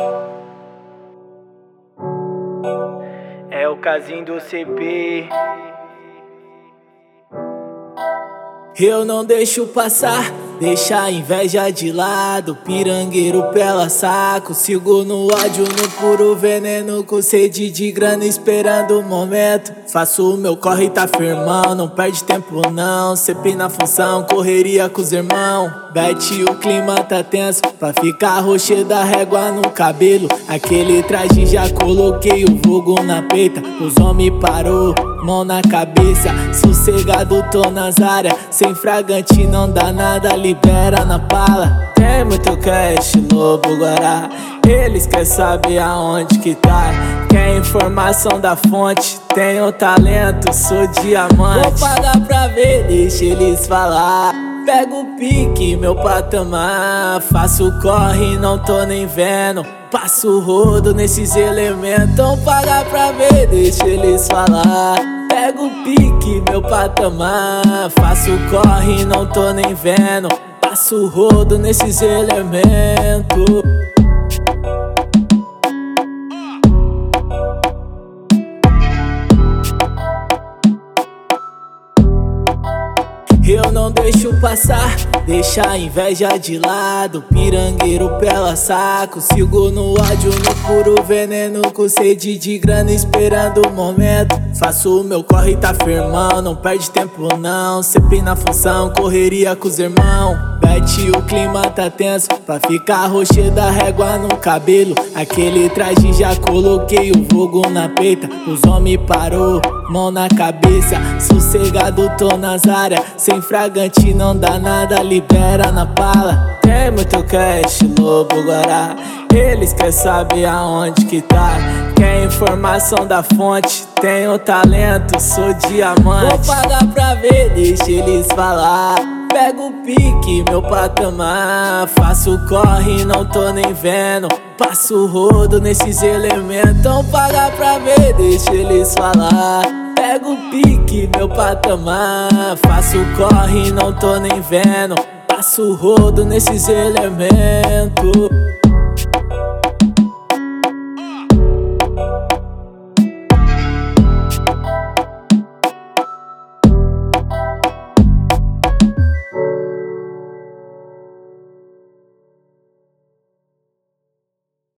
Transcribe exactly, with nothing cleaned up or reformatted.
É o casinho do C B. Eu não deixo passar, deixa a inveja de lado. Pirangueiro pela saco, sigo no ódio, no puro veneno. Com sede de grana esperando o momento. Faço o meu corre e tá firmão, não perde tempo não. Sempre na função, correria com os irmãos. Bete, o clima tá tenso, pra ficar roxê da régua no cabelo. Aquele traje já coloquei o vulgo na peita. Os homens parou, mão na cabeça. Sossegado tô nas áreas, sem fragante não dá nada, libera na pala. Tem muito cash, lobo guará. Eles querem saber aonde que tá. Quer informação da fonte, tenho talento, sou diamante. Vou pagar pra ver, deixa eles falar. Pego o pique, meu patamar. Faço o corre, não tô nem vendo. Passo o rodo nesses elementos. Então paga pra ver, deixa eles falar. Pego o pique, meu patamar. Faço o corre, não tô nem vendo. Passo o rodo nesses elementos. Eu não deixo passar, deixa a inveja de lado. Pirangueiro pela saco, sigo no ódio, no puro veneno. Com sede de grana esperando o momento. Faço o meu corre e tá firmão, não perde tempo não. Sempre na função, correria com os irmãos. Bete, o clima tá tenso, pra ficar roxê da régua no cabelo. Aquele traje já coloquei o vulgo na peita. Os homens parou, mão na cabeça. Sossegado tô nas áreas, sem fragante não dá nada, libera na pala. Tem muito cash, lobo guará. Eles querem saber aonde que tá. Quer informação da fonte, tenho talento, sou diamante. Vou pagar pra ver, deixa eles falar. Pego o pique, meu patamar. Faço o corre, não tô nem vendo. Passo o rodo nesses elementos. Então paga pra ver, deixa eles falar. Pego o pique, meu patamar. Faço o corre, não tô nem vendo. Passo o rodo nesses elementos.